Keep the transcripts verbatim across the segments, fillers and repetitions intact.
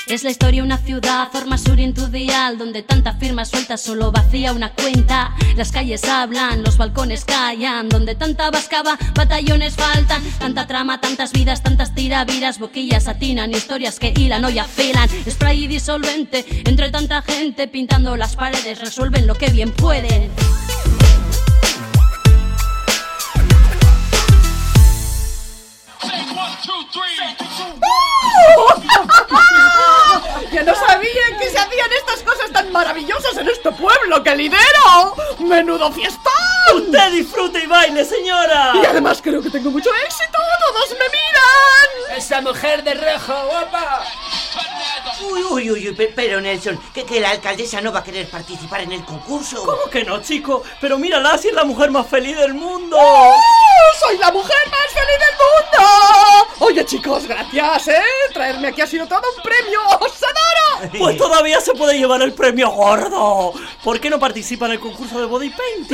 Es la historia de una ciudad, Ormasuri en tu dial, donde tanta firma suelta solo vacía una cuenta. Las calles hablan, los balcones callan, donde tanta vascaba, batallones faltan. Tanta trama, tantas vidas, tantas tiraviras, boquillas atinan, historias que hilan o ya filan. Spray y disolvente, entre tanta gente pintando las paredes, resuelven lo que bien pueden. ¡Ya no sabía que se hacían estas cosas tan maravillosas en este pueblo que lidero! ¡Menudo fiestón! ¡Usted disfrute y baile, señora! Y además creo que tengo mucho éxito, todos me miran. ¡Esa mujer de rojo, guapa! Uy, uy, uy, uy, pero Nelson, que, que la alcaldesa no va a querer participar en el concurso. ¿Cómo que no, chico? Pero mírala, si es la mujer más feliz del mundo. ¡Oh! ¡Soy la mujer más feliz del mundo! Oye, chicos, gracias, ¿eh? Traerme aquí ha sido todo un premio. ¡Os adoro! Pues todavía se puede llevar el premio gordo. ¿Por qué no participa en el concurso de body painting?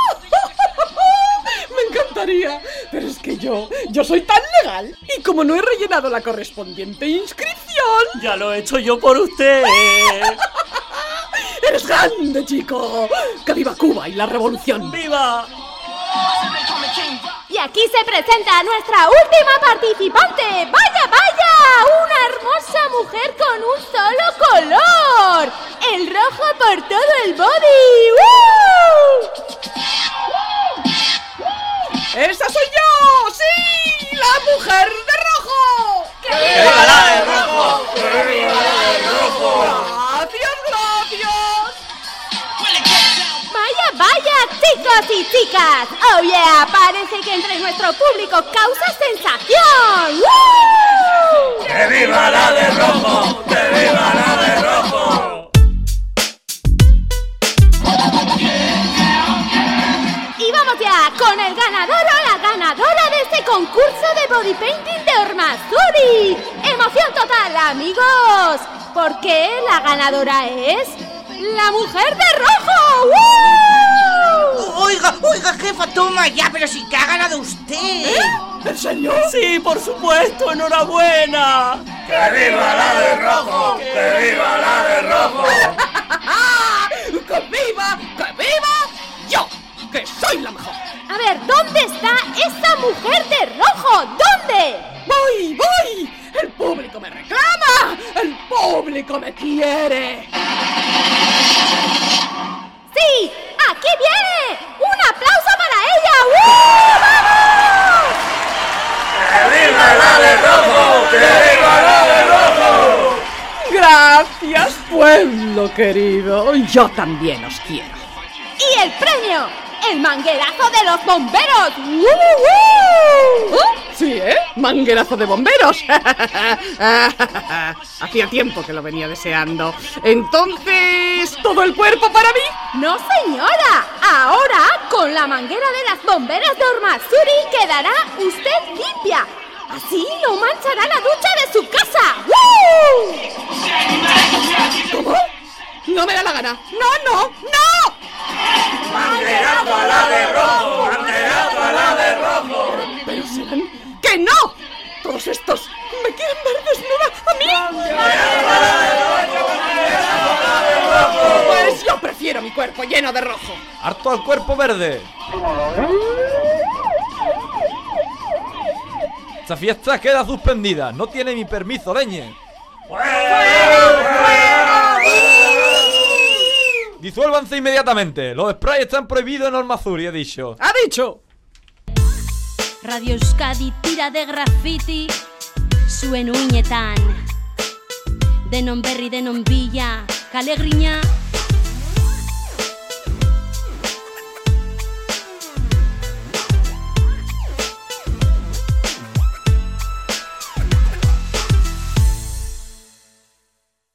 Me encantaría, pero es que yo, yo soy tan legal. Y como no he rellenado la correspondiente inscripción... Ya lo he hecho yo por usted. ¡Eres grande, chico! ¡Que viva Cuba y la revolución! ¡Viva! Y aquí se presenta nuestra última participante. ¡Vaya, vaya! Una hermosa mujer con un solo color. El rojo por todo el body. ¡Uh! ¡Esa soy yo! ¡Sí! ¡La mujer de rojo! ¡Que viva la de rojo! ¡Que viva la de rojo! ¡Gracias, gracias! ¡Vaya, vaya, chicos y chicas! ¡Oh, yeah! Parece que entre nuestro público causa sensación. ¡Woo! ¡Que viva la de rojo! ¡Que viva la de rojo! Y vamos ya con el ganador o la ganadora de este concurso de body painting de Ormasuri. ¡Emoción total, amigos! Porque la ganadora es... ¡la mujer de rojo! ¡Woo! Oiga, oiga, jefa, toma ya, pero sí que ha ganado usted. ¿Eh? ¿En serio? Sí, por supuesto, enhorabuena. ¡Que viva la de rojo! ¡Que viva la de rojo! ¡Que viva! ¡Que viva! ¡Yo! ¡Que soy la mejor! A ver, ¿dónde está esa mujer de rojo? ¿Dónde? ¡Voy, voy! ¡El público me reclama! ¡El público me quiere! ¡Sí! ¡Aquí viene! ¡Un aplauso para ella! ¡Uh! ¡Vamos! ¡Que viva la de rojo! ¡Que viva la de rojo! Gracias, pueblo querido. Yo también os quiero. ¡Y el premio! ¡El manguerazo de los bomberos! ¡Uh, uh, uh! ¿Oh? Sí, ¿eh? Manguerazo de bomberos. Hacía tiempo que lo venía deseando. Entonces, ¿todo el cuerpo para mí? ¡No, señora! Ahora, con la manguera de las bomberas de Ormasuri, quedará usted limpia. Así no manchará la ducha de su casa. ¡Uh! ¿Cómo? No me da la gana. ¡No, no, no! ¡Manguerazo a la de rojo! ¡Manguerazo a la de rojo! Pero serán... ¡que no! Todos estos me quieren ver desnuda a mí. ¡Manguerazo a la de rojo! ¡Manguerazo a la de rojo! Pues yo prefiero mi cuerpo lleno de rojo. ¡Harto al cuerpo verde! Esta fiesta queda suspendida. No tiene mi permiso, leñe. Disuélvanse inmediatamente. Los sprays están prohibidos en Ormasuri, he dicho. ¡Ha dicho! Radio Euskadi tira de graffiti zuen uinetan. Denon berri, denon bila, kale grina